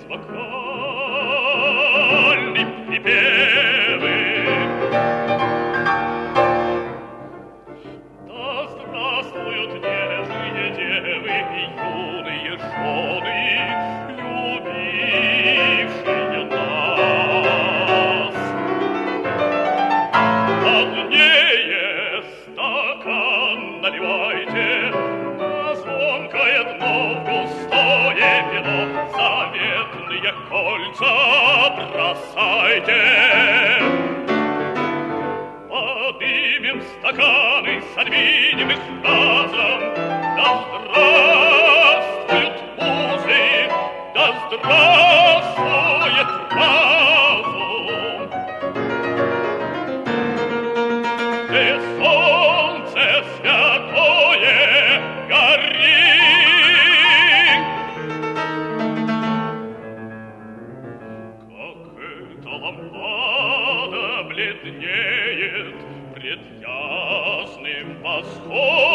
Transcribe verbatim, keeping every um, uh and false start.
вокальные припевы. Да здравствуют нежные девы и юные жены, любившие нас. Полнее стакан наливайте, на звонкое дно густое вино, заветные кольца бросайте. Подымем стаканы, содвинем их разом. Да здравствуют музы, да здравствует разум. Где солнце святое горит, как эта лампада бледнеет пред ясным восходом.